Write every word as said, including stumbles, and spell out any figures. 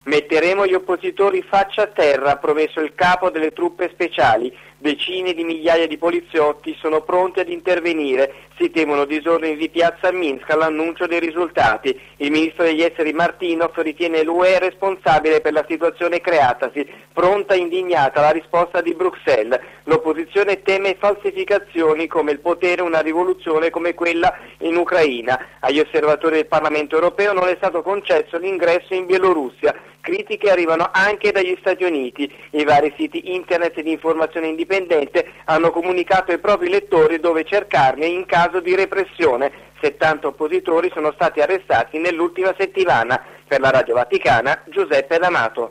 Metteremo gli oppositori faccia a terra, ha promesso il capo delle truppe speciali. Decine di migliaia di poliziotti sono pronti ad intervenire. Si temono disordini di piazza a Minsk all'annuncio dei risultati. Il ministro degli esteri Martynov ritiene l'U E responsabile per la situazione creatasi, pronta e indignata la risposta di Bruxelles. L'opposizione teme falsificazioni come il potere una rivoluzione come quella in Ucraina. Agli osservatori del Parlamento europeo non è stato concesso l'ingresso in Bielorussia. Critiche arrivano anche dagli Stati Uniti. I vari siti internet di informazione indipendente hanno comunicato ai propri lettori dove cercarne in caso di repressione. settanta oppositori sono stati arrestati nell'ultima settimana. Per la Radio Vaticana, Giuseppe D'Amato.